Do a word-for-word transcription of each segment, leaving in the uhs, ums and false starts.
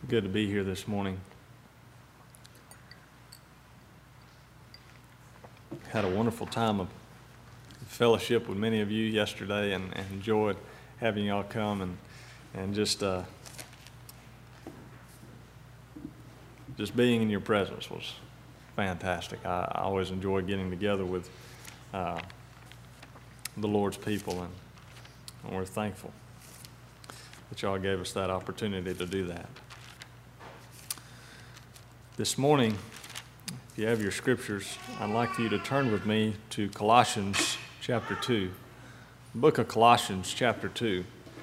good to be here this morning. Had a wonderful time of fellowship with many of you yesterday, and, and enjoyed having y'all come and and just uh, just being in your presence was fantastic. I, I always enjoy getting together with uh, the Lord's people, and, and we're thankful that y'all gave us that opportunity to do that. This morning, if you have your scriptures, I'd like for you to turn with me to Colossians chapter two. The book of Colossians chapter two.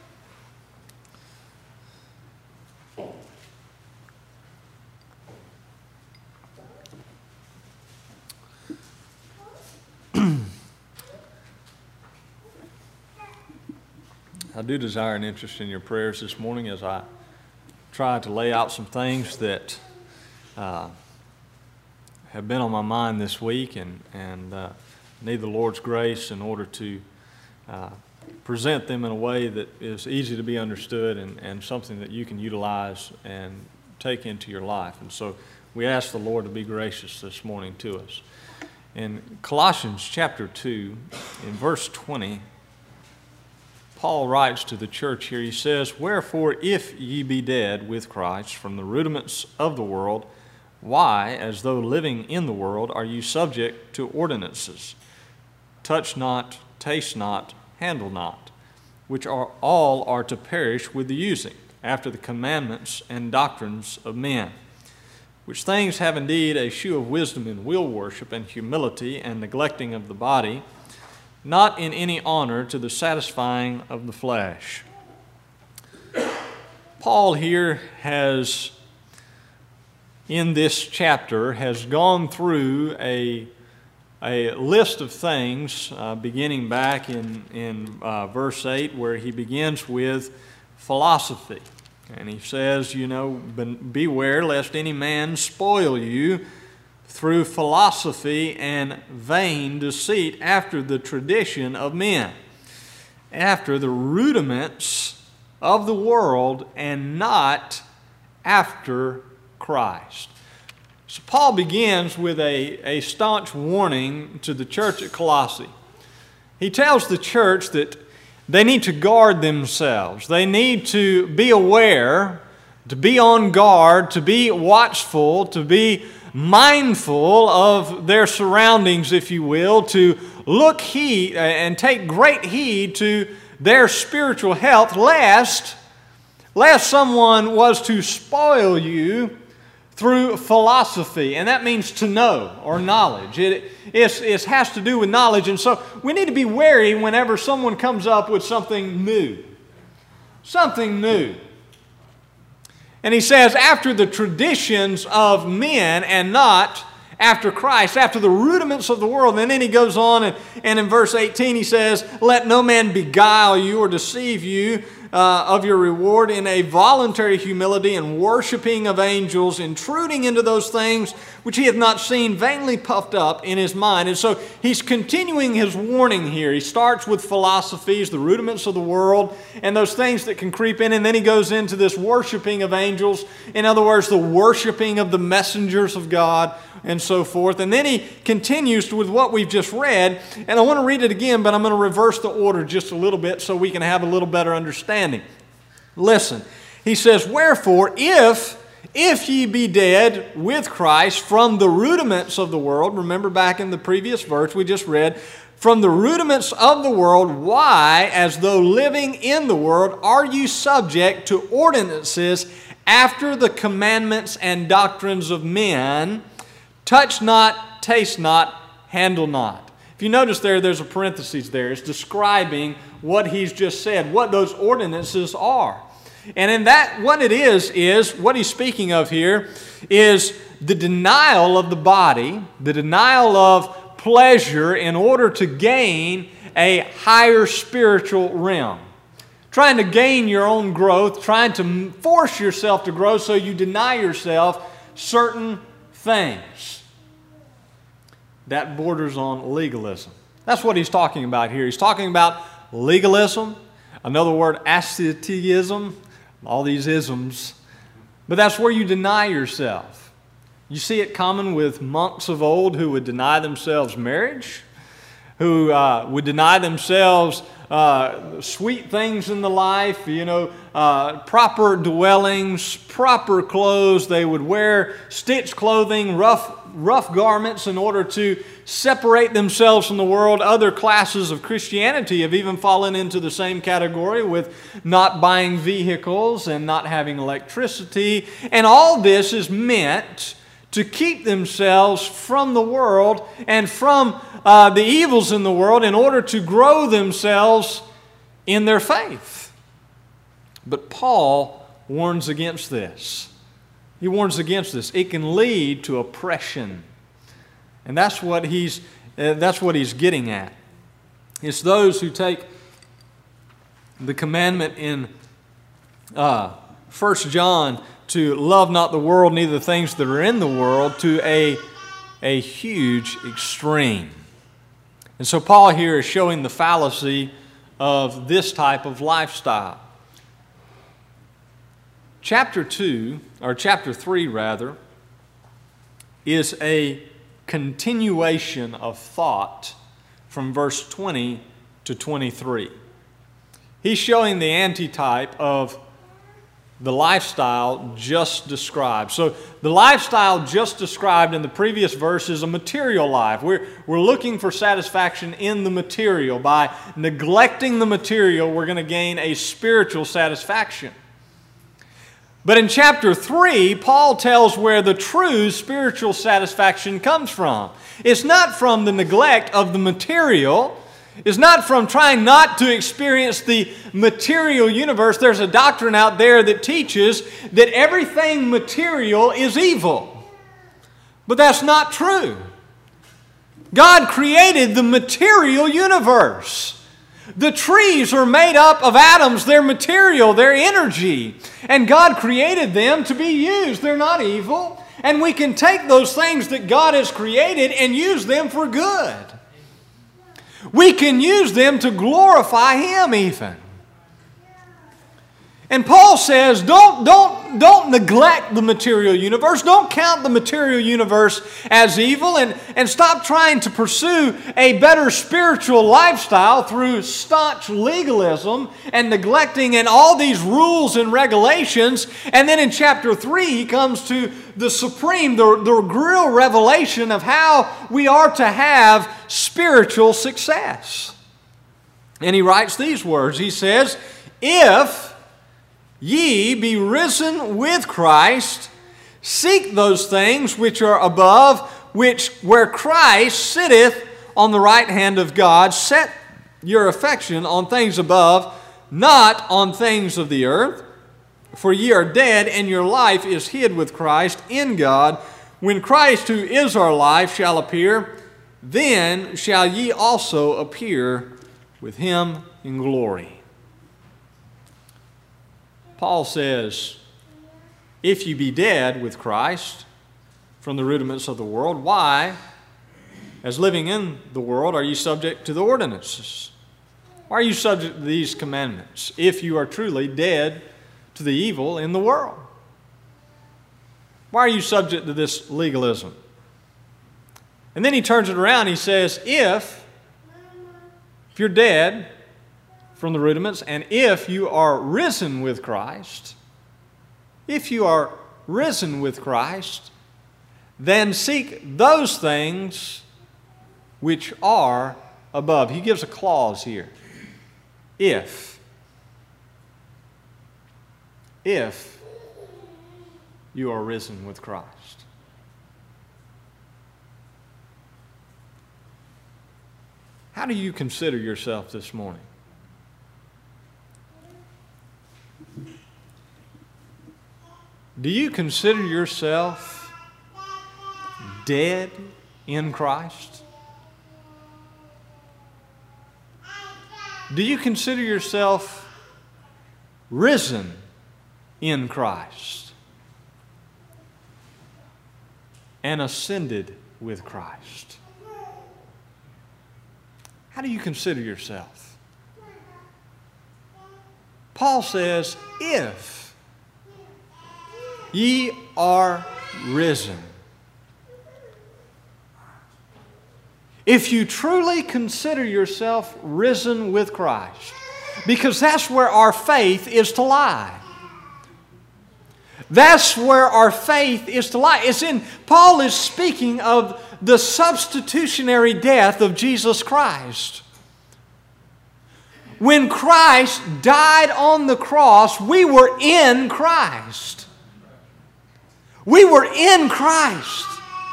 I do desire an interest in your prayers this morning as I try to lay out some things that uh, have been on my mind this week, and, and uh, need the Lord's grace in order to uh, present them in a way that is easy to be understood and, and something that you can utilize and take into your life. And so we ask the Lord to be gracious this morning to us. In Colossians chapter two, in verse twenty, Paul writes to the church here, he says, "Wherefore, if ye be dead with Christ from the rudiments of the world, why, as though living in the world, are you subject to ordinances? Touch not, taste not, handle not, which are all are to perish with the using, after the commandments and doctrines of men. Which things have indeed a shew of wisdom in will worship and humility and neglecting of the body, not in any honor to the satisfying of the flesh." Paul here has, in this chapter, has gone through a, a list of things, uh, beginning back in, in uh, verse eight, where he begins with philosophy. And he says, you know, beware lest any man spoil you through philosophy and vain deceit after the tradition of men, after the rudiments of the world, and not after Christ. So Paul begins with a, a staunch warning to the church at Colossae. He tells the church that they need to guard themselves. They need to be aware, to be on guard, to be watchful, to be mindful of their surroundings, if you will, to look heed and take great heed to their spiritual health, lest, lest someone was to spoil you through philosophy. And that means to know or knowledge. It, it's, it has to do with knowledge. And so we need to be wary whenever someone comes up with something new. Something new. And he says, after the traditions of men and not after Christ, after the rudiments of the world. And then he goes on, and, and in verse eighteen he says, "Let no man beguile you or deceive you uh, of your reward in a voluntary humility and worshiping of angels, intruding into those things which he hath not seen, vainly puffed up in his mind." And so he's continuing his warning here. He starts with philosophies, the rudiments of the world, and those things that can creep in. And then he goes into this worshiping of angels. In other words, the worshiping of the messengers of God, and so forth. And then he continues with what we've just read. And I want to read it again, but I'm going to reverse the order just a little bit so we can have a little better understanding. Listen, he says, "Wherefore, if, if ye be dead with Christ from the rudiments of the world," remember back in the previous verse we just read, "from the rudiments of the world, why, as though living in the world, are you subject to ordinances after the commandments and doctrines of men? Touch not, taste not, handle not." If you notice there, there's a parenthesis there. It's describing what he's just said, what those ordinances are. And in that, what it is, is, what he's speaking of here, is the denial of the body, the denial of pleasure in order to gain a higher spiritual realm. Trying to gain your own growth, trying to force yourself to grow so you deny yourself certain things. That borders on legalism. That's what he's talking about here. He's talking about legalism, another word, asceticism, all these isms. But that's where you deny yourself. You see it common with monks of old who would deny themselves marriage, who uh, would deny themselves uh, sweet things in the life, you know, uh, proper dwellings, proper clothes. They would wear stitched clothing, rough, rough garments in order to separate themselves from the world. Other classes of Christianity have even fallen into the same category with not buying vehicles and not having electricity. And all this is meant to keep themselves from the world and from uh, the evils in the world in order to grow themselves in their faith. But Paul warns against this. He warns against this. It can lead to oppression. And that's what he's, uh, that's what he's getting at. It's those who take the commandment in uh, First John to love not the world, neither the things that are in the world, to a, a huge extreme. And so Paul here is showing the fallacy of this type of lifestyle. Chapter two, or chapter three rather, is a continuation of thought from verse twenty to twenty-three. He's showing the antitype of the lifestyle just described. So the lifestyle just described in the previous verse is a material life. We're, we're looking for satisfaction in the material. By neglecting the material, we're going to gain a spiritual satisfaction. But in chapter three, Paul tells where the true spiritual satisfaction comes from. It's not from the neglect of the material. It's not from trying not to experience the material universe. There's a doctrine out there that teaches that everything material is evil. But that's not true. God created the material universe. The trees are made up of atoms. They're material. They're energy. And God created them to be used. They're not evil. And we can take those things that God has created and use them for good. We can use them to glorify Him even. And Paul says, don't, don't, don't neglect the material universe. Don't count the material universe as evil, and, and stop trying to pursue a better spiritual lifestyle through staunch legalism and neglecting and all these rules and regulations. And then in chapter three, he comes to the supreme, the, the real revelation of how we are to have spiritual success. And he writes these words. He says, if ye be risen with Christ, seek those things which are above, which where Christ sitteth on the right hand of God. Set your affection on things above, not on things of the earth. For ye are dead, and your life is hid with Christ in God. When Christ, who is our life, shall appear, then shall ye also appear with Him in glory. Paul says, if you be dead with Christ from the rudiments of the world, why, as living in the world, are you subject to the ordinances? Why are you subject to these commandments if you are truly dead to the evil in the world? Why are you subject to this legalism? And then he turns it around. He says, if, if you're dead from the rudiments, and if you are risen with Christ, if you are risen with Christ, then seek those things which are above. He gives a clause here. If. If you are risen with Christ. How do you consider yourself this morning? Do you consider yourself dead in Christ? Do you consider yourself risen in Christ and ascended with Christ? How do you consider yourself? Paul says, if. ye are risen. If you truly consider yourself risen with Christ, because that's where our faith is to lie. That's where our faith is to lie. It's in, Paul is speaking of the substitutionary death of Jesus Christ. When Christ died on the cross, we were in Christ. We were in Christ.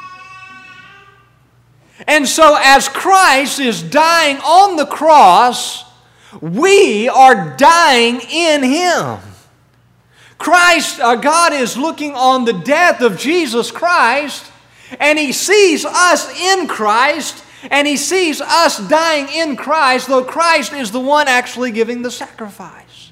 And so as Christ is dying on the cross, we are dying in Him. Christ, uh, God is looking on the death of Jesus Christ, and He sees us in Christ, and He sees us dying in Christ, though Christ is the one actually giving the sacrifice.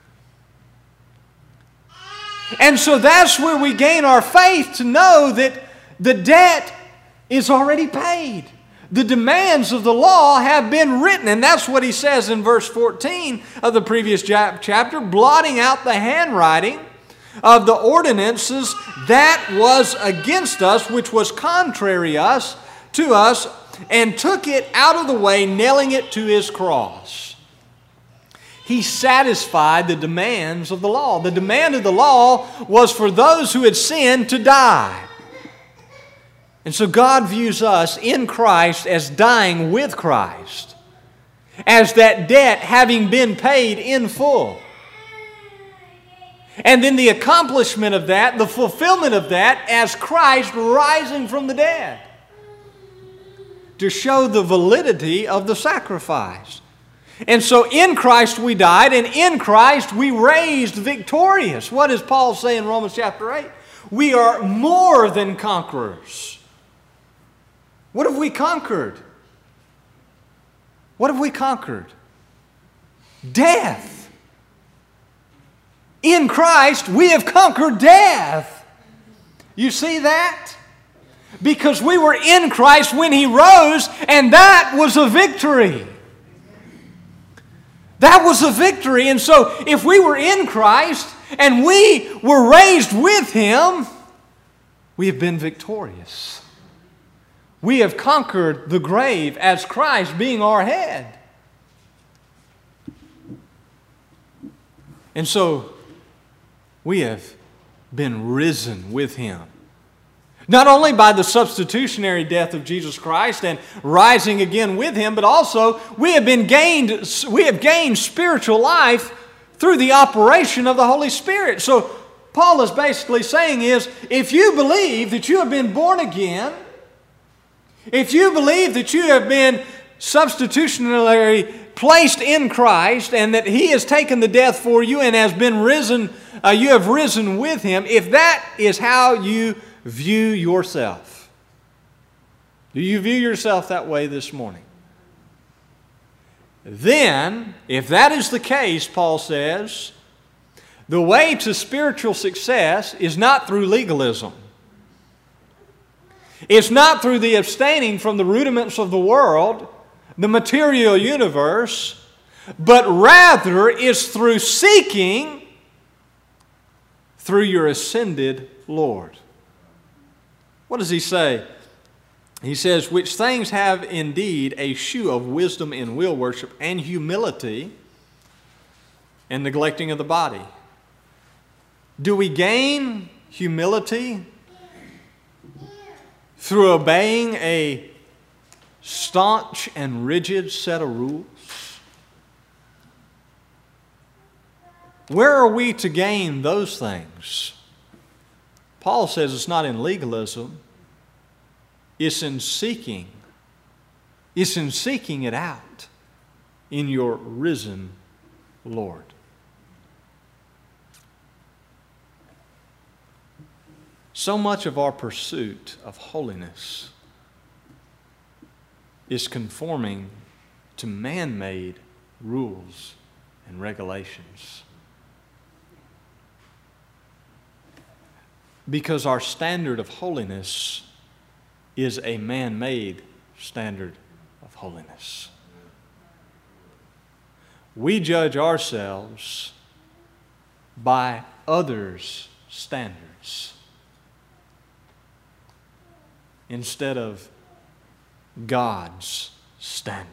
And so that's where we gain our faith, to know that the debt is already paid. The demands of the law have been written. And that's what he says in verse fourteen of the previous chapter, blotting out the handwriting of the ordinances that was against us, which was contrary us to us, and took it out of the way, nailing it to His cross. He satisfied the demands of the law. The demand of the law was for those who had sinned to die. And so God views us in Christ as dying with Christ, as that debt having been paid in full. And then the accomplishment of that, the fulfillment of that, as Christ rising from the dead, to show the validity of the sacrifice. And so in Christ we died, and in Christ we raised victorious. What does Paul say in Romans chapter eight? We are more than conquerors. What have we conquered? What have we conquered? Death. In Christ, we have conquered death. You see that? Because we were in Christ when He rose, and that was a victory. That was a victory. And so, if we were in Christ and we were raised with Him, we have been victorious. We have conquered the grave as Christ being our head. And so, we have been risen with Him. Not only by the substitutionary death of Jesus Christ and rising again with Him, but also we have been gained, we have gained spiritual life through the operation of the Holy Spirit. So, Paul is basically saying is, if you believe that you have been born again, if you believe that you have been substitutionarily placed in Christ and that He has taken the death for you and has been risen, uh, you have risen with Him, if that is how you view yourself, do you view yourself that way this morning? Then, if that is the case, Paul says, the way to spiritual success is not through legalism. It's not through the abstaining from the rudiments of the world, the material universe, but rather it's through seeking through your ascended Lord. What does he say? He says, which things have indeed a shew of wisdom in will worship and humility and neglecting of the body. Do we gain humility through obeying a staunch and rigid set of rules? Where are we to gain those things? Paul says it's not in legalism. It's in seeking. It's in seeking it out in your risen Lord. So much of our pursuit of holiness is conforming to man-made rules and regulations. Because our standard of holiness is a man-made standard of holiness. We judge ourselves by others' standards instead of God's standard.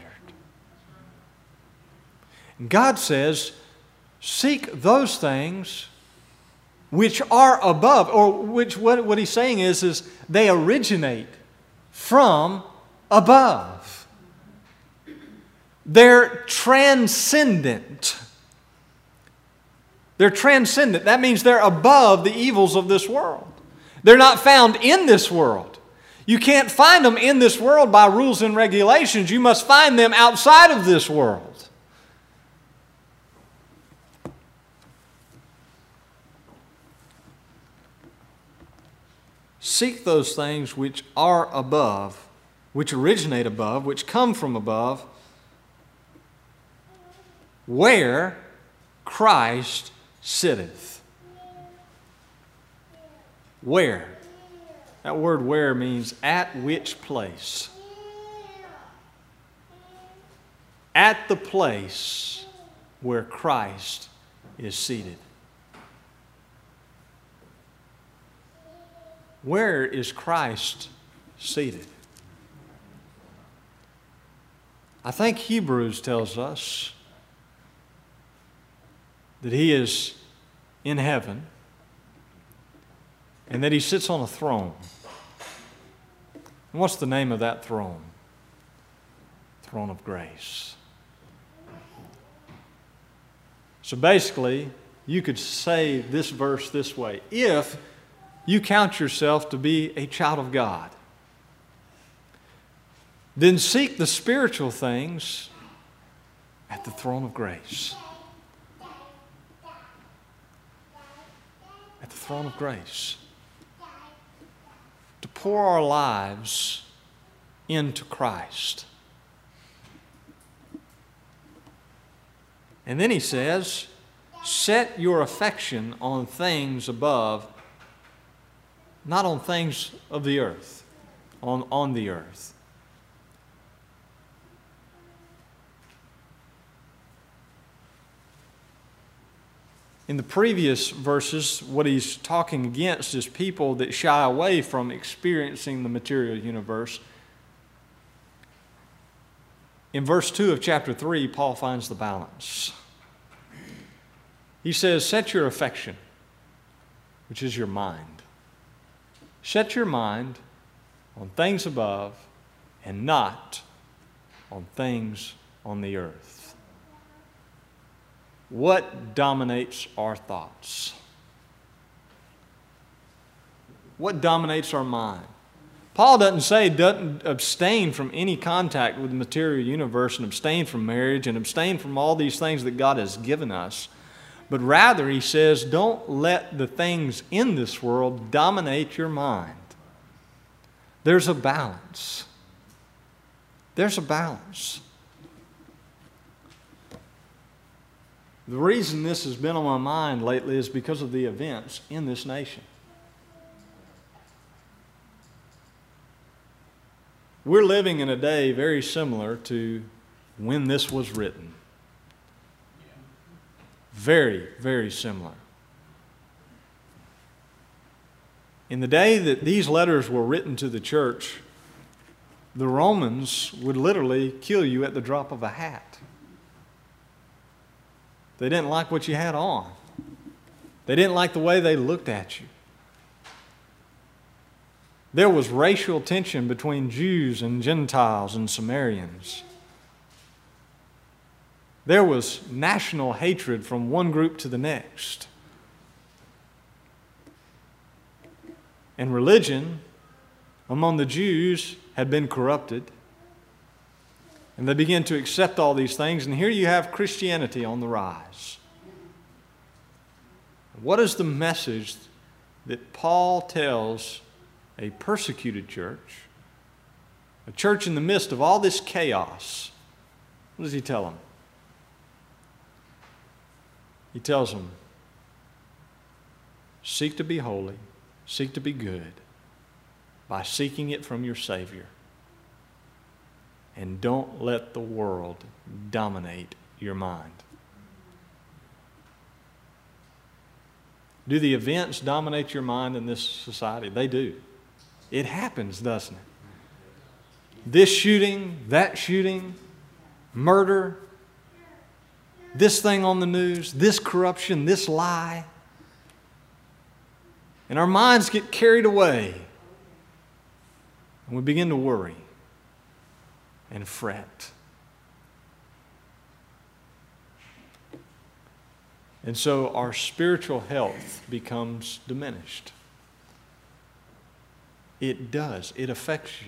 And God says, seek those things which are above, or which what, what he's saying is, is they originate from above. They're transcendent. They're transcendent. That means they're above the evils of this world. They're not found in this world. You can't find them in this world by rules and regulations. You must find them outside of this world. Seek those things which are above, which originate above, which come from above, where Christ sitteth. Where? That word where means at which place. At the place where Christ is seated. Where is Christ seated? I think Hebrews tells us that He is in heaven and that He sits on a throne. And what's the name of that throne? Throne of grace. So basically, you could say this verse this way. If you count yourself to be a child of God, then seek the spiritual things at the throne of grace. At the throne of grace. To pour our lives into Christ. And then he says, set your affection on things above, not on things of the earth, on, on the earth. In the previous verses, what he's talking against is people that shy away from experiencing the material universe. In verse two of chapter three, Paul finds the balance. He says, set your affection, which is your mind. Set your mind on things above and not on things on the earth. What dominates our thoughts? What dominates our mind? Paul doesn't say doesn't abstain from any contact with the material universe and abstain from marriage and abstain from all these things that God has given us. But rather, he says, don't let the things in this world dominate your mind. There's a balance. There's a balance. The reason this has been on my mind lately is because of the events in this nation. We're living in a day very similar to when this was written. Very, very similar. In the day that these letters were written to the church, the Romans would literally kill you at the drop of a hat. They didn't like what you had on. They didn't like the way they looked at you. There was racial tension between Jews and Gentiles and Samaritans. There was national hatred from one group to the next. And religion among the Jews had been corrupted. And they began to accept all these things. And here you have Christianity on the rise. What is the message that Paul tells a persecuted church, a church in the midst of all this chaos? What does he tell them? He tells them, seek to be holy, seek to be good by seeking it from your Savior. And don't let the world dominate your mind. Do the events dominate your mind in this society? They do. It happens, doesn't it? This shooting, that shooting, murder, this thing on the news, this corruption, this lie. And our minds get carried away. And we begin to worry and fret. And so our spiritual health becomes diminished. It does. It affects you.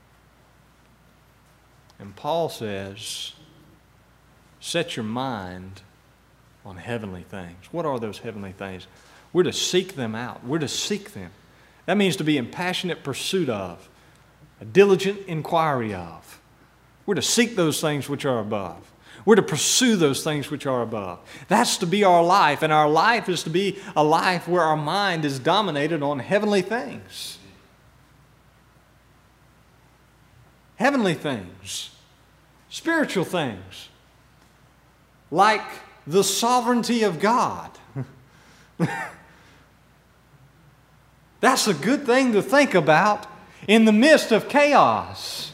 And Paul says, set your mind on heavenly things. What are those heavenly things? We're to seek them out. We're to seek them. That means to be in passionate pursuit of, a diligent inquiry of. We're to seek those things which are above. We're to pursue those things which are above. That's to be our life, and our life is to be a life where our mind is dominated on heavenly things. Heavenly things, spiritual things, like the sovereignty of God. That's a good thing to think about in the midst of chaos.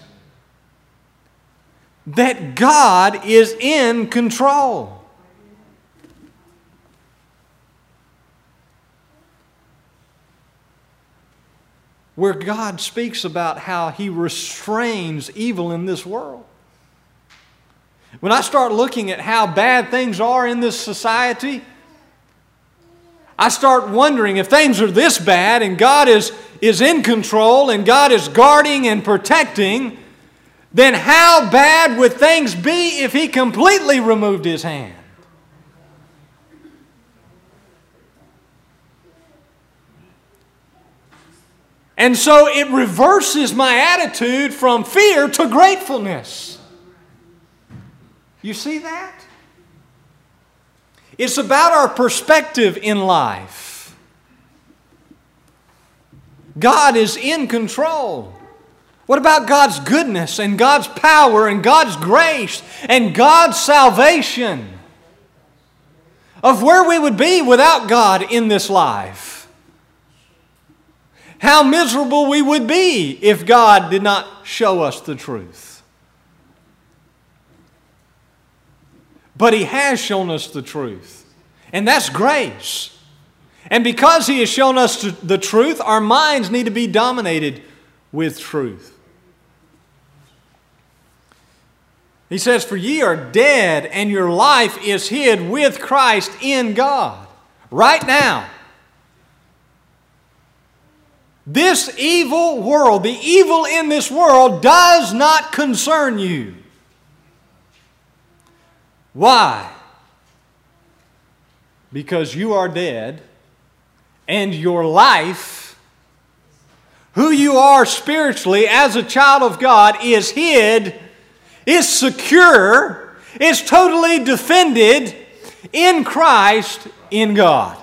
That God is in control. Where God speaks about how He restrains evil in this world. When I start looking at how bad things are in this society, I start wondering if things are this bad and God is, is in control and God is guarding and protecting, then how bad would things be if He completely removed His hand? And so it reverses my attitude from fear to gratefulness. You see that? It's about our perspective in life. God is in control. What about God's goodness and God's power and God's grace and God's salvation? Of where we would be without God in this life. How miserable we would be if God did not show us the truth. But He has shown us the truth. And that's grace. And because He has shown us the truth, our minds need to be dominated with truth. He says, for ye are dead, and your life is hid with Christ in God. Right now. This evil world, the evil in this world does not concern you. Why? Because you are dead, and your life, who you are spiritually as a child of God, is hid, is secure, is totally defended in Christ, in God.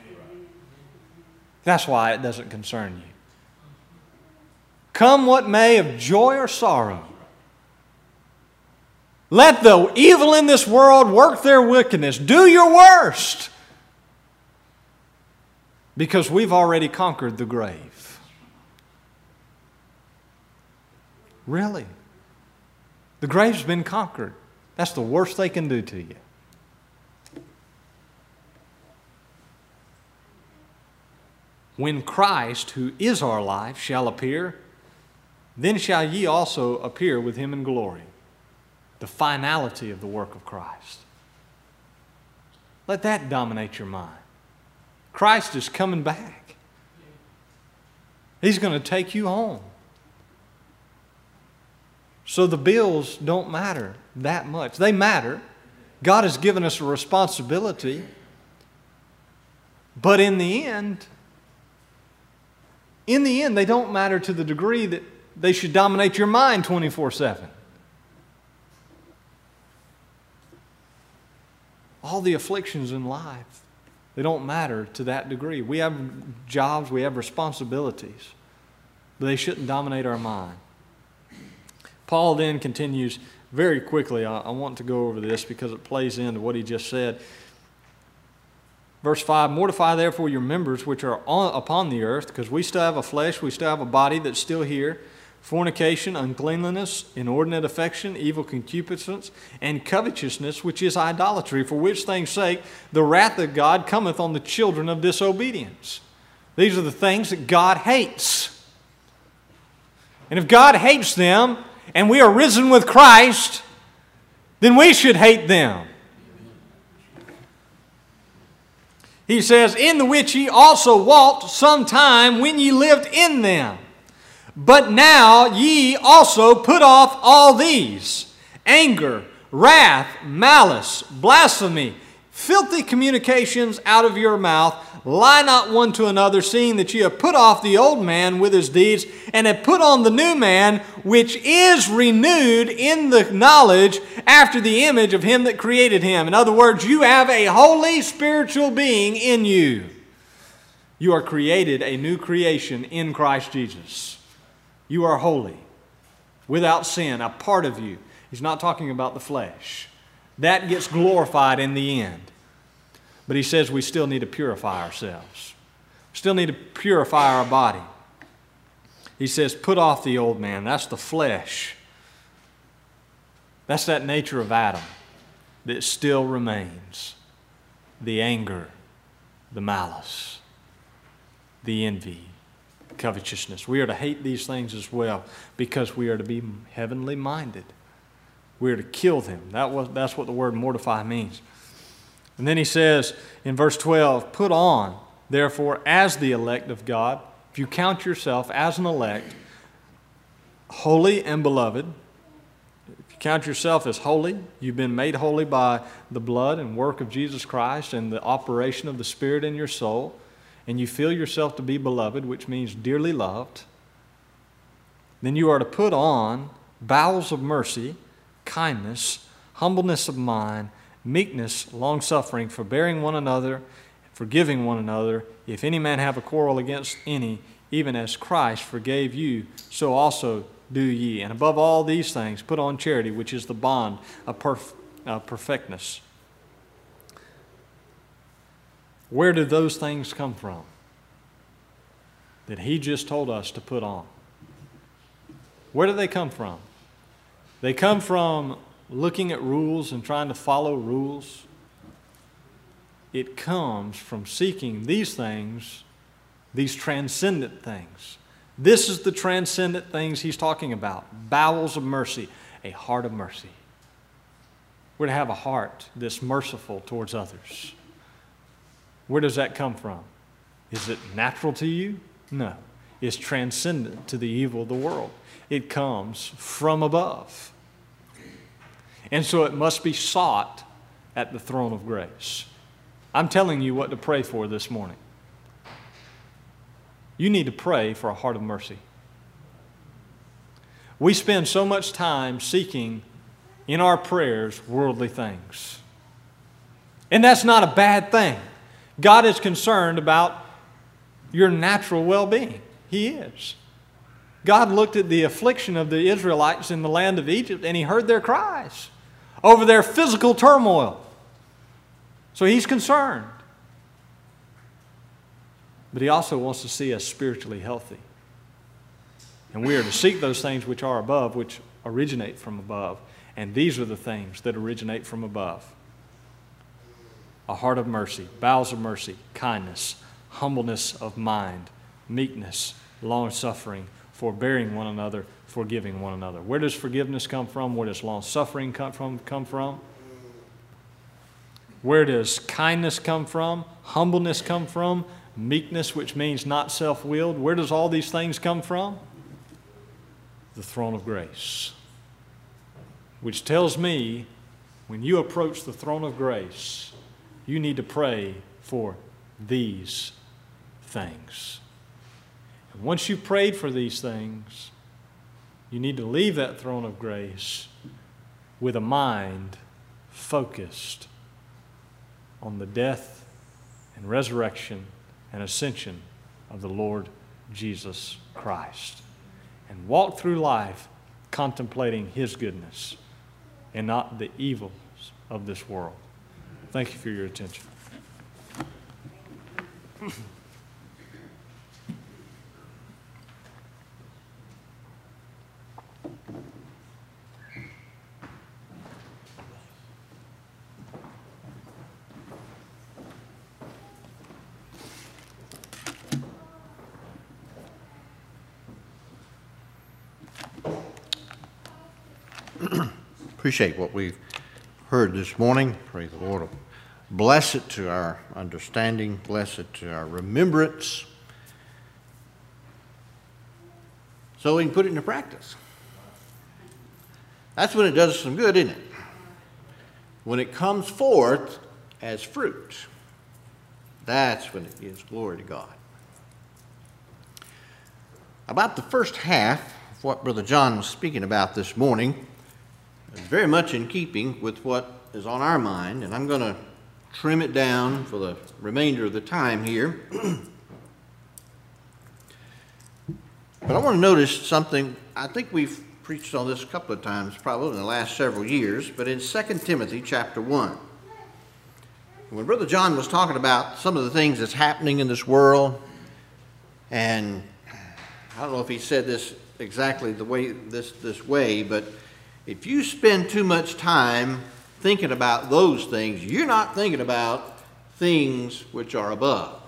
That's why it doesn't concern you. Come what may of joy or sorrow. Let the evil in this world work their wickedness. Do your worst. Because we've already conquered the grave. Really? The grave's been conquered. That's the worst they can do to you. When Christ, who is our life, shall appear, then shall ye also appear with Him in glory. The finality of the work of Christ. Let that dominate your mind. Christ is coming back. He's going to take you home. So the bills don't matter that much. They matter. God has given us a responsibility. But in the end, in the end, they don't matter to the degree that they should dominate your mind twenty-four seven. All the afflictions in life, they don't matter to that degree. We have jobs, we have responsibilities, but they shouldn't dominate our mind. Paul then continues very quickly. I, I want to go over this because it plays into what he just said. Verse five, mortify therefore your members which are on, upon the earth, because we still have a flesh, we still have a body that's still here. Fornication, uncleanliness, inordinate affection, evil concupiscence, and covetousness, which is idolatry, for which things' sake the wrath of God cometh on the children of disobedience. These are the things that God hates. And if God hates them, and we are risen with Christ, then we should hate them. He says, in the which ye also walked sometime when ye lived in them. But now ye also put off all these: anger, wrath, malice, blasphemy, filthy communications out of your mouth. Lie not one to another, seeing that ye have put off the old man with his deeds, and have put on the new man, which is renewed in the knowledge after the image of him that created him. In other words, you have a holy spiritual being in you. You are created a new creation in Christ Jesus. You are holy, without sin, a part of you. He's not talking about the flesh. That gets glorified in the end. But he says we still need to purify ourselves. We still need to purify our body. He says, put off the old man. That's the flesh. That's that nature of Adam that still remains. The anger, the malice, the envy, covetousness. We are to hate these things as well, because we are to be heavenly minded. We are to kill them. That was, that's what the word mortify means. And then he says in verse twelve, put on, therefore, as the elect of God. If you count yourself as an elect, holy and beloved, if you count yourself as holy, you've been made holy by the blood and work of Jesus Christ and the operation of the Spirit in your soul, and you feel yourself to be beloved, which means dearly loved, then you are to put on bowels of mercy, kindness, humbleness of mind, meekness, long-suffering, forbearing one another, forgiving one another. If any man have a quarrel against any, even as Christ forgave you, so also do ye. And above all these things, put on charity, which is the bond of perf- uh, perfectness. Where did those things come from that he just told us to put on? Where do they come from? They come from looking at rules and trying to follow rules. It comes from seeking these things, these transcendent things. This is the transcendent things he's talking about. Bowels of mercy, a heart of mercy. We're to have a heart that's merciful towards others. Where does that come from? Is it natural to you? No. It's transcendent to the evil of the world. It comes from above. And so it must be sought at the throne of grace. I'm telling you what to pray for this morning. You need to pray for a heart of mercy. We spend so much time seeking in our prayers worldly things. And that's not a bad thing. God is concerned about your natural well-being. He is. God looked at the affliction of the Israelites in the land of Egypt, and he heard their cries over their physical turmoil. So he's concerned. But he also wants to see us spiritually healthy. And we are to seek those things which are above, which originate from above. And these are the things that originate from above. A heart of mercy, bowels of mercy, kindness, humbleness of mind, meekness, long-suffering, forbearing one another, forgiving one another. Where does forgiveness come from? Where does long-suffering come from? Come from? Where does kindness come from? Humbleness come from? Meekness, which means not self-willed. Where does all these things come from? The throne of grace. Which tells me, when you approach the throne of grace, you need to pray for these things. And once you've prayed for these things, you need to leave that throne of grace with a mind focused on the death and resurrection and ascension of the Lord Jesus Christ. And walk through life contemplating his goodness and not the evils of this world. Thank you for your attention. Appreciate what we've heard this morning. Pray the Lord will bless it to our understanding, bless it to our remembrance, so we can put it into practice. That's when it does some good, isn't it? When it comes forth as fruit, that's when it gives glory to God. About the first half of what Brother John was speaking about this morning is very much in keeping with what is on our mind, and I'm going to trim it down for the remainder of the time here. But I want to notice something. I think we've preached on this a couple of times probably in the last several years, but in Second Timothy chapter one, when Brother John was talking about some of the things that's happening in this world, and I don't know if he said this exactly the way this this way, but if you spend too much time thinking about those things, you're not thinking about things which are above.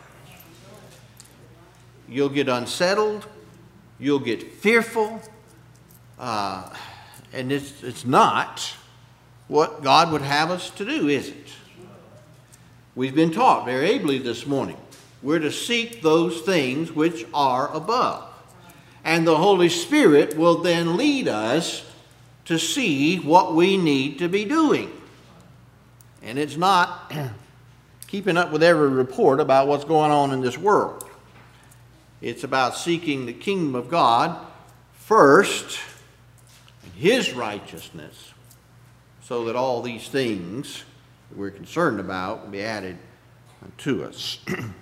You'll get unsettled, you'll get fearful, uh, and it's, it's not what God would have us to do, is it? We've been taught very ably this morning. We're to seek those things which are above. And the Holy Spirit will then lead us to see what we need to be doing. And it's not keeping up with every report about what's going on in this world. It's about seeking the kingdom of God first, and His righteousness, so that all these things that we're concerned about will be added to us.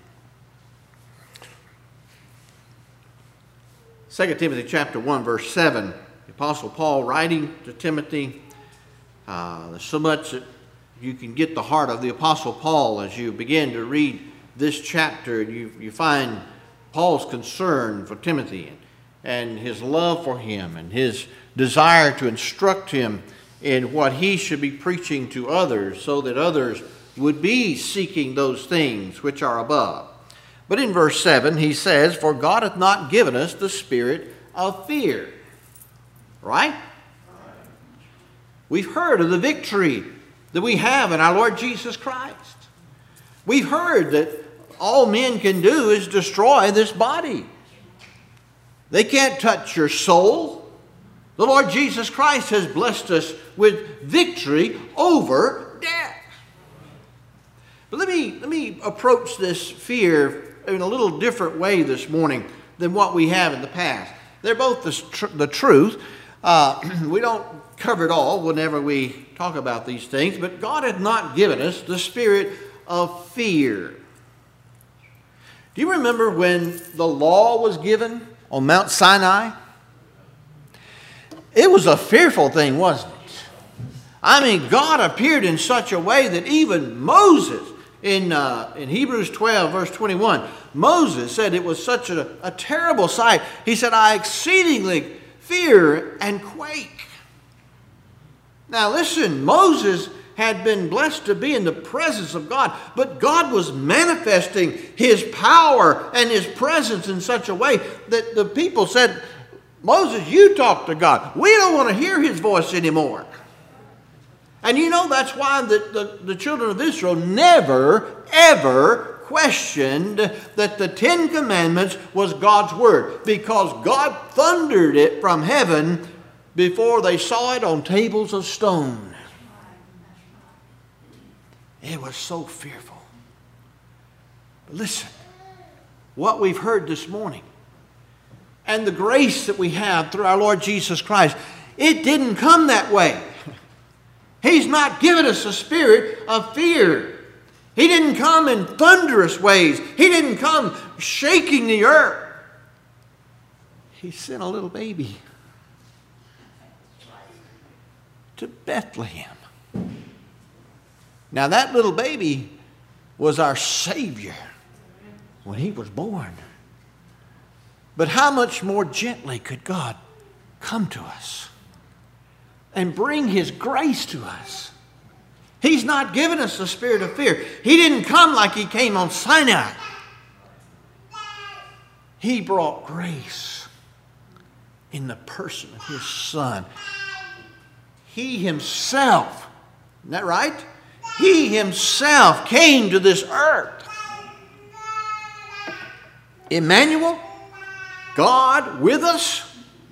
Second Timothy chapter one, verse seven. The Apostle Paul writing to Timothy. Uh, there's so much that you can get the heart of the Apostle Paul as you begin to read this chapter. You, you find Paul's concern for Timothy and, and his love for him and his desire to instruct him in what he should be preaching to others so that others would be seeking those things which are above. But in verse seven he says, "For God hath not given us the spirit of fear." Right? We've heard of the victory that we have in our Lord Jesus Christ. We've heard that all men can do is destroy this body. They can't touch your soul. The Lord Jesus Christ has blessed us with victory over death. But let me, let me approach this fear in a little different way this morning than what we have in the past. They're both the, tr- the truth. Uh, we don't cover it all whenever we talk about these things, but God hath not given us the spirit of fear. Do you remember when the law was given on Mount Sinai? It was a fearful thing, wasn't it? I mean, God appeared in such a way that even Moses, in, uh, in Hebrews twelve, verse twenty-one, Moses said it was such a, a terrible sight. He said, "I exceedingly fear and quake." Now listen, Moses had been blessed to be in the presence of God, but God was manifesting His power and His presence in such a way that the people said, "Moses, you talk to God. We don't want to hear His voice anymore." And you know that's why the, the, the children of Israel never, ever questioned that the Ten Commandments was God's Word, because God thundered it from heaven before they saw it on tables of stone. It was so fearful. But listen, what we've heard this morning and the grace that we have through our Lord Jesus Christ, it didn't come that way. He's not given us a spirit of fear. He didn't come in thunderous ways. He didn't come shaking the earth. He sent a little baby to Bethlehem. Now that little baby was our Savior. when he was born. But how much more gently could God come to us and bring his grace to us? He's not given us the spirit of fear. He didn't come like he came on Sinai. He brought grace in the person of his Son. He himself, isn't that right? He himself came to this earth. Emmanuel, God with us.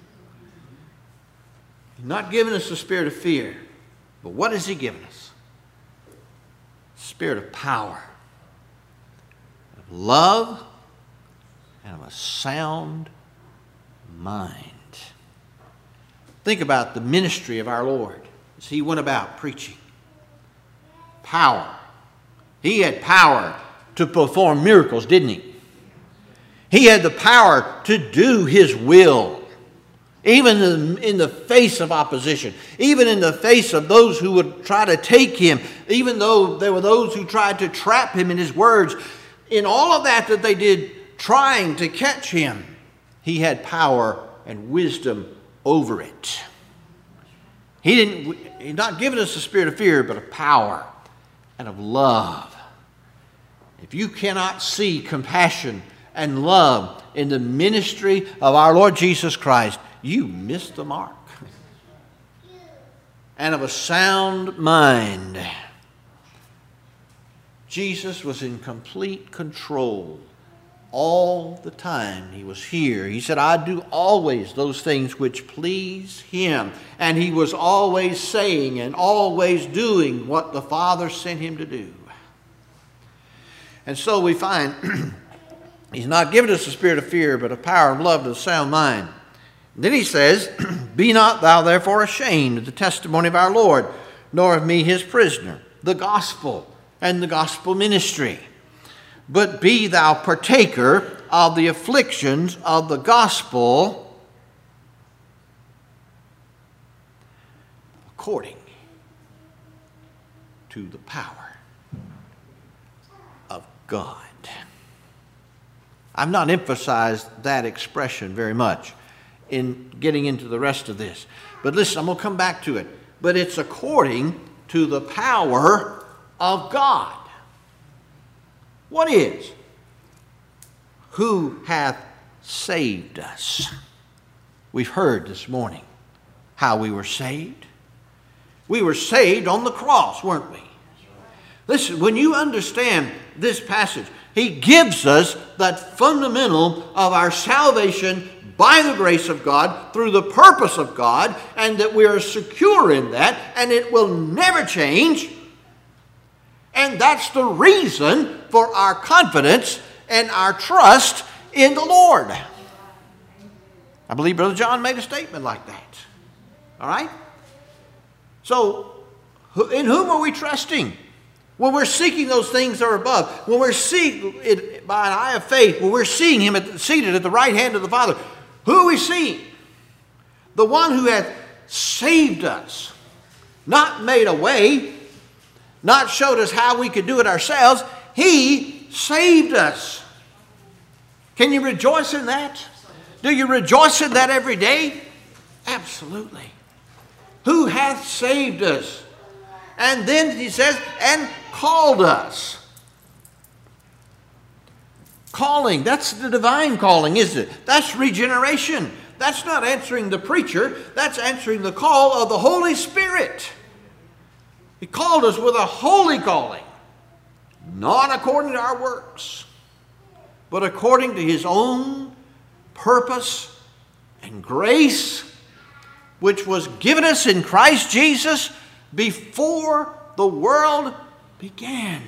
He's not given us the spirit of fear. But what has he given us? Spirit of power, of love, and of a sound mind. Think about the ministry of our Lord as he went about preaching. Power. He had power to perform miracles, didn't he? He had the power to do his will, even in the face of opposition, even in the face of those who would try to take him, even though there were those who tried to trap him in his words. In all of that that they did, trying to catch him, he had power and wisdom over it. He didn't, he's not given us a spirit of fear, but of power and of love. If you cannot see compassion and love in the ministry of our Lord Jesus Christ, you missed the mark. And of a sound mind. Jesus was in complete control all the time he was here. He said, I do always those things which please him. And he was always saying and always doing what the Father sent him to do. And so we find he's not given us a spirit of fear, but of power, of love, and of sound mind. And then he says, be not thou therefore ashamed of the testimony of our Lord, nor of me his prisoner, the gospel and the gospel ministry. But be thou partaker of the afflictions of the gospel according to the power of God. I've not emphasized that expression very much in getting into the rest of this. But listen, I'm going to come back to it. But it's according to the power of God. What is? Who hath saved us? We've heard this morning how we were saved. We were saved on the cross, weren't we? Listen, when you understand this passage, he gives us that fundamental of our salvation by the grace of God, through the purpose of God, and that we are secure in that, and it will never change. And that's the reason for our confidence and our trust in the Lord. I believe Brother John made a statement like that. All right? So, in whom are we trusting? When we're seeking those things that are above, when we're seeing it by an eye of faith, when we're seeing him at, seated at the right hand of the Father, who are we seeing? The one who hath saved us, not made a way, not showed us how we could do it ourselves. He saved us. Can you rejoice in that? Do you rejoice in that every day? Absolutely. Who hath saved us? And then he says, and called us. Calling, that's the divine calling, isn't it? That's regeneration. That's not answering the preacher. That's answering the call of the Holy Spirit. He called us with a holy calling, not according to our works, but according to his own purpose and grace, which was given us in Christ Jesus before the world began.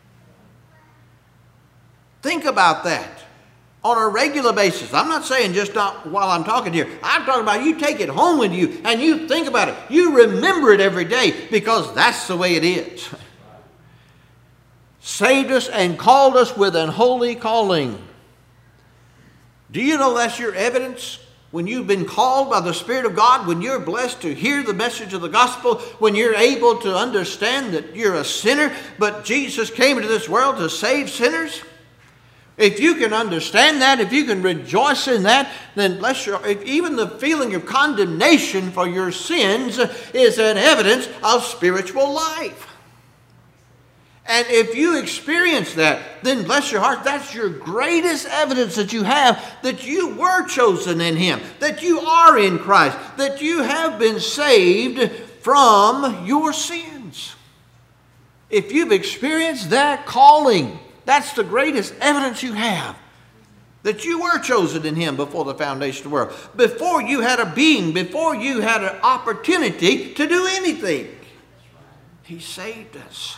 Think about that on a regular basis. I'm not saying just not while I'm talking here. I'm talking about you take it home with you and you think about it. You remember it every day because that's the way it is. Saved us and called us with an holy calling. Do you know that's your evidence? When you've been called by the Spirit of God, when you're blessed to hear the message of the gospel, when you're able to understand that you're a sinner, but Jesus came into this world to save sinners. If you can understand that, if you can rejoice in that, then bless your, if even the feeling of condemnation for your sins is an evidence of spiritual life. And if you experience that, then bless your heart, that's your greatest evidence that you have that you were chosen in Him, that you are in Christ, that you have been saved from your sins. If you've experienced that calling, that's the greatest evidence you have that you were chosen in Him before the foundation of the world, before you had a being, before you had an opportunity to do anything. He saved us.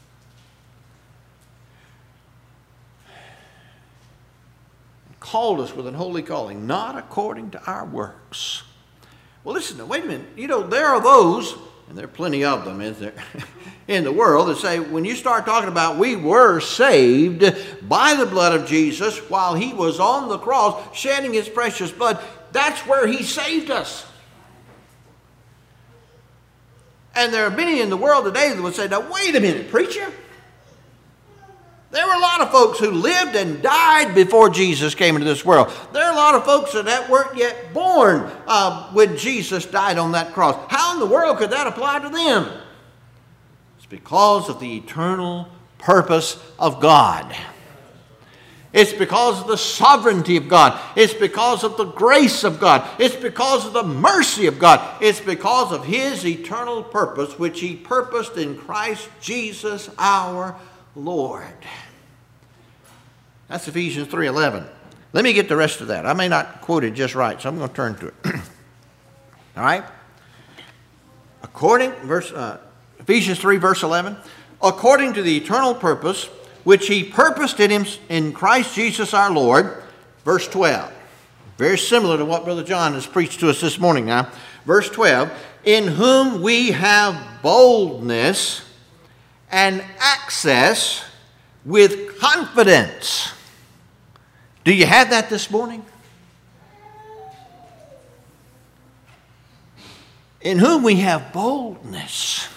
Called us with an holy calling, not according to our works. Well, listen, wait a minute. You know, there are those, and there are plenty of them, is there, in the world that say when you start talking about we were saved by the blood of Jesus while He was on the cross shedding His precious blood, that's where He saved us. And there are many in the world today that would say, now wait a minute, preacher. There were a lot of folks who lived and died before Jesus came into this world. There are a lot of folks that weren't yet born uh, when Jesus died on that cross. How in the world could that apply to them? It's because of the eternal purpose of God. It's because of the sovereignty of God. It's because of the grace of God. It's because of the mercy of God. It's because of His eternal purpose, which He purposed in Christ Jesus our Lord. That's Ephesians three eleven. Let me get the rest of that. I may not quote it just right, so I'm going to turn to it. All right? According, verse, uh, Ephesians three, verse eleven. According to the eternal purpose, which He purposed in Him in Christ Jesus our Lord. Verse twelve. Very similar to what Brother John has preached to us this morning now. Verse twelve. In whom we have boldness and access with confidence. Do you have that this morning? In whom we have boldness.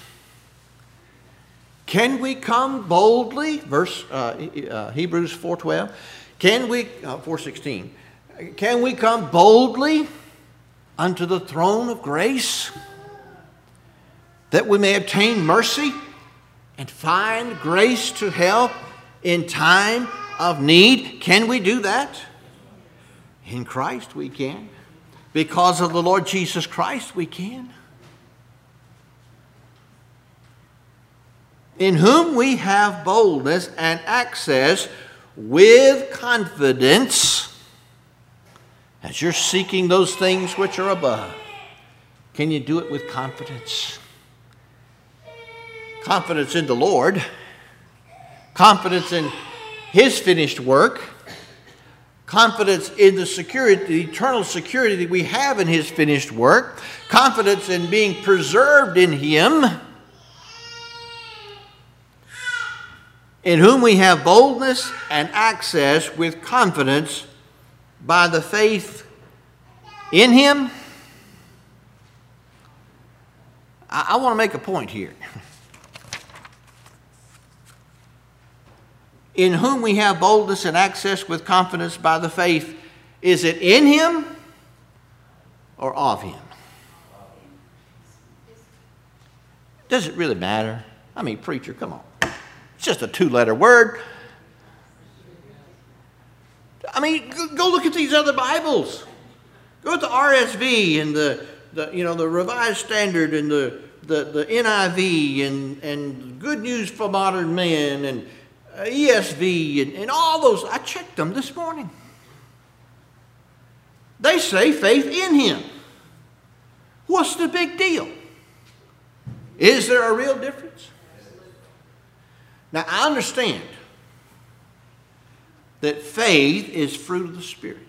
Can we come boldly? Verse uh, uh, Hebrews four twelve. Can we uh, four sixteen? Can we come boldly unto the throne of grace, that we may obtain mercy and find grace to help in time of need? Can we do that? In Christ we can. Because of the Lord Jesus Christ we can. In whom we have boldness and access with confidence. As you're seeking those things which are above, can you do it with confidence? Confidence in the Lord, confidence in His finished work, confidence in the security, the eternal security that we have in His finished work, confidence in being preserved in Him, in whom we have boldness and access with confidence by the faith in Him. I, I want to make a point here. In whom we have boldness and access with confidence by the faith. Is it in Him or of Him? Does it really matter? I mean, preacher, come on. It's just a two-letter word. I mean, go look at these other Bibles. Go at the R S V and the, the you know, the Revised Standard and the, the, the N I V and, and Good News for Modern Men and E S V and, and all those. I checked them this morning. They say faith in Him. What's the big deal? Is there a real difference? Now, I understand that faith is fruit of the Spirit.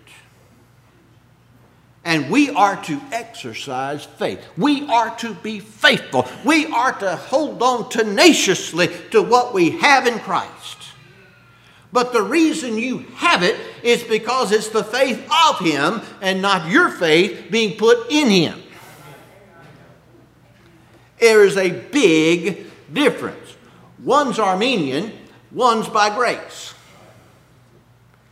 And we are to exercise faith. We are to be faithful. We are to hold on tenaciously to what we have in Christ. But the reason you have it is because it's the faith of Him and not your faith being put in Him. There is a big difference. One's Armenian, one's by grace.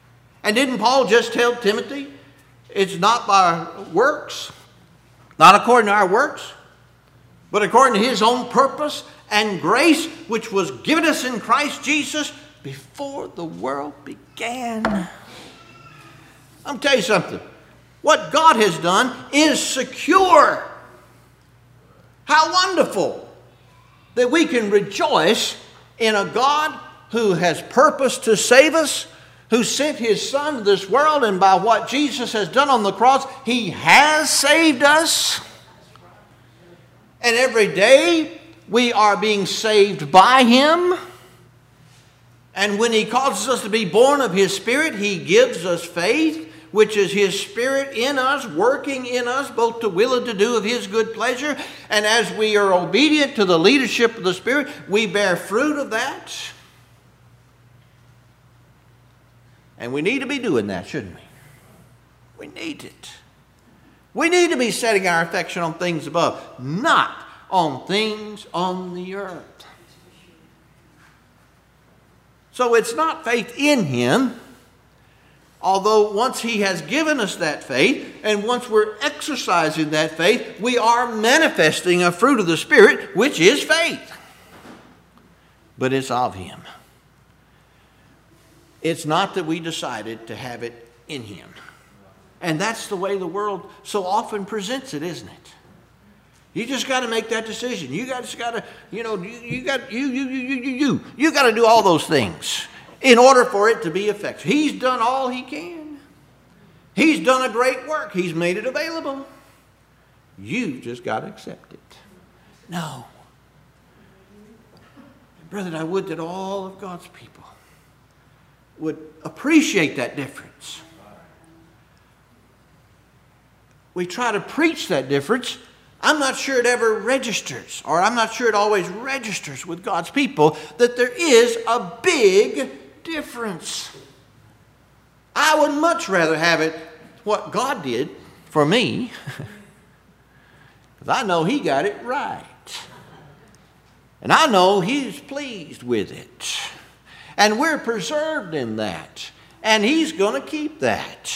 And didn't Paul just tell Timothy, it's not by works, not according to our works, but according to his own purpose and grace, which was given us in Christ Jesus before the world began. I'm going to tell you something. What God has done is secure. How wonderful that we can rejoice in a God who has purposed to save us, who sent his Son to this world, and by what Jesus has done on the cross, he has saved us. And every day we are being saved by him. And when he causes us to be born of his Spirit, he gives us faith, which is his Spirit in us, working in us, both to will and to do of his good pleasure. And as we are obedient to the leadership of the Spirit, we bear fruit of that. And we need to be doing that, shouldn't we? We need it. We need to be setting our affection on things above, not on things on the earth. So it's not faith in him, although once he has given us that faith, and once we're exercising that faith, we are manifesting a fruit of the Spirit, which is faith. But it's of him. It's not that we decided to have it in him. And that's the way the world so often presents it, isn't it? You just got to make that decision. You got just got to, you know, you, you got you you you you you you got to do all those things in order for it to be effective. He's done all he can. He's done a great work. He's made it available. You just got to accept it. No. Brethren, I would that all of God's people would appreciate that difference. We try to preach that difference. I'm not sure it ever registers, or I'm not sure it always registers with God's people, that there is a big difference. I would much rather have it what God did for me, because I know he got it right. And I know he's pleased with it. And we're preserved in that. And he's going to keep that.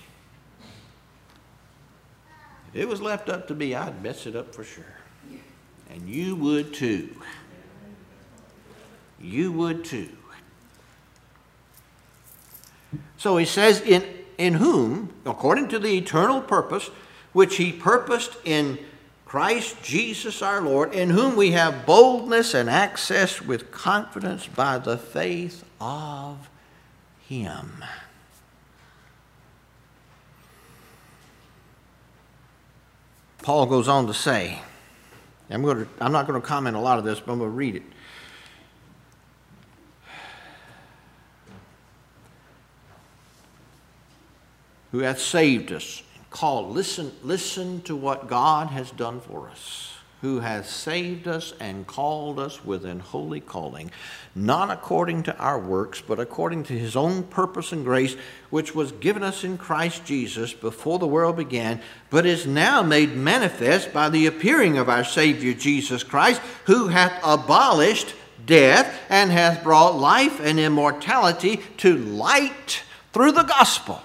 If it was left up to me, I'd mess it up for sure. And you would too. You would too. So he says, in, in whom, according to the eternal purpose, which he purposed in Christ Jesus our Lord, in whom we have boldness and access with confidence by the faith of him. Paul goes on to say, I'm, going to, I'm not going to comment a lot of this, but I'm going to read it. Who hath saved us and called. Listen, listen to what God has done for us. Who hath saved us and called us with an holy calling, not according to our works, but according to his own purpose and grace, which was given us in Christ Jesus before the world began, but is now made manifest by the appearing of our Savior Jesus Christ, who hath abolished death and hath brought life and immortality to light through the gospel.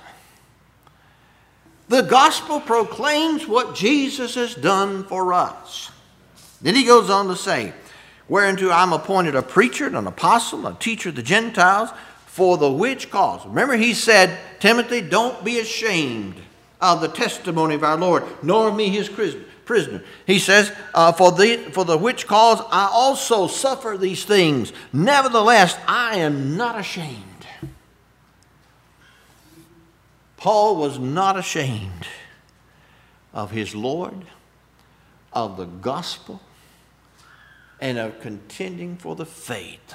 The gospel proclaims what Jesus has done for us. Then he goes on to say, whereunto I'm appointed a preacher, and an apostle, a teacher of the Gentiles, for the which cause. Remember, he said, Timothy, don't be ashamed of the testimony of our Lord, nor of me his prisoner. He says, uh, for, the, for the which cause I also suffer these things. Nevertheless, I am not ashamed. Paul was not ashamed of his Lord, of the gospel, and of contending for the faith.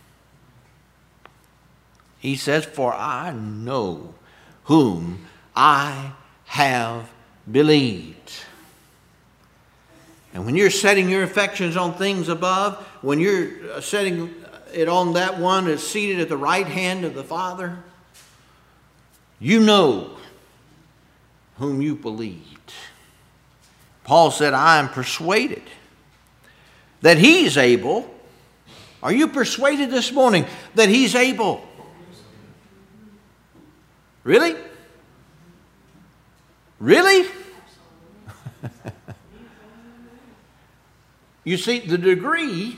He says, for I know whom I have believed. And when you're setting your affections on things above, when you're setting it on that one that's seated at the right hand of the Father, you know whom you believed. Paul said, I am persuaded that he's able. Are you persuaded this morning that he's able? Really? Really? You see, the degree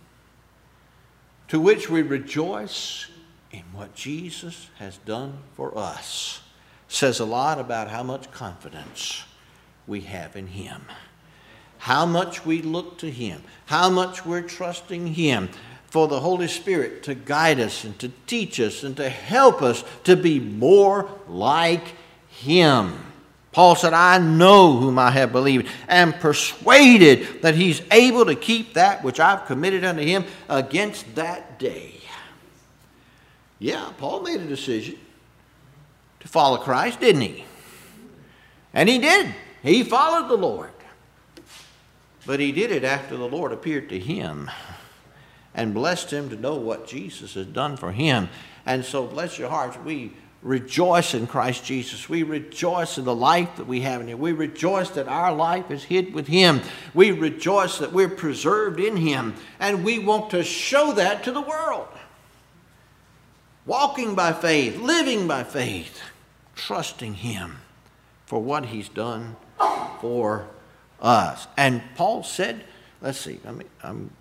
to which we rejoice in what Jesus has done for us says a lot about how much confidence we have in Him, how much we look to Him, how much we're trusting Him for the Holy Spirit to guide us and to teach us and to help us to be more like Him. Paul said, I know whom I have believed, and persuaded that He's able to keep that which I've committed unto Him against that day. Yeah, Paul made a decision to follow Christ, didn't he? And he did. He followed the Lord. But he did it after the Lord appeared to him and blessed him to know what Jesus has done for him. And so, bless your hearts, we rejoice in Christ Jesus. We rejoice in the life that we have in Him. We rejoice that our life is hid with Him. We rejoice that we're preserved in Him. And we want to show that to the world. Walking by faith, living by faith, trusting Him for what He's done for us. And Paul said, let's see, I mean, I'm,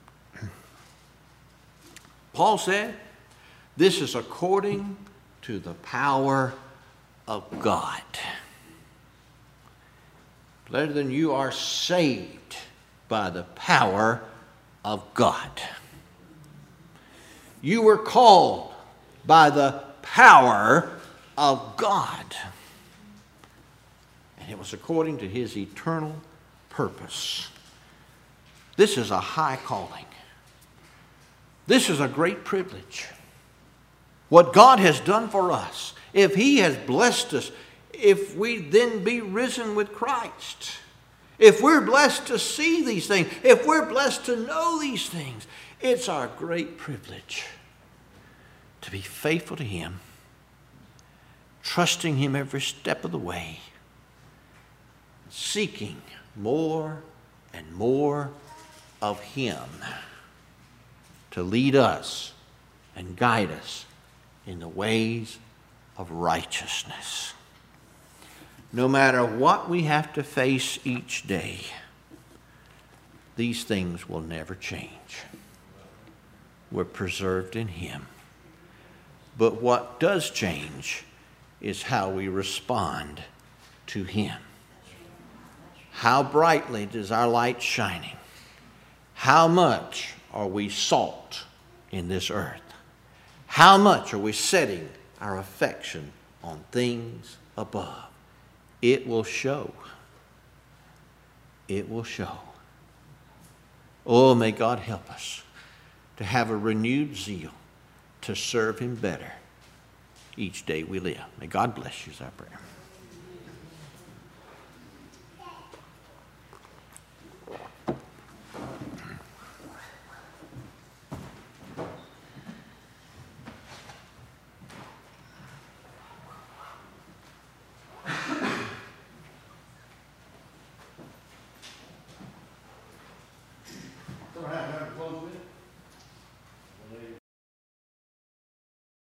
Paul said, this is according to the power of God. Better than you are saved by the power of God. You were called by the power of God. And it was according to His eternal purpose. This is a high calling. This is a great privilege. What God has done for us, if He has blessed us, if we then be risen with Christ, if we're blessed to see these things, if we're blessed to know these things, it's our great privilege to be faithful to Him, trusting Him every step of the way, seeking more and more of Him to lead us and guide us in the ways of righteousness. No matter what we have to face each day, these things will never change. We're preserved in Him. But what does change is how we respond to Him. How brightly does our light shining? How much are we salt in this earth? How much are we setting our affection on things above? It will show. It will show. Oh, may God help us to have a renewed zeal to serve Him better each day we live. May God bless you, is our prayer. Don't have to close with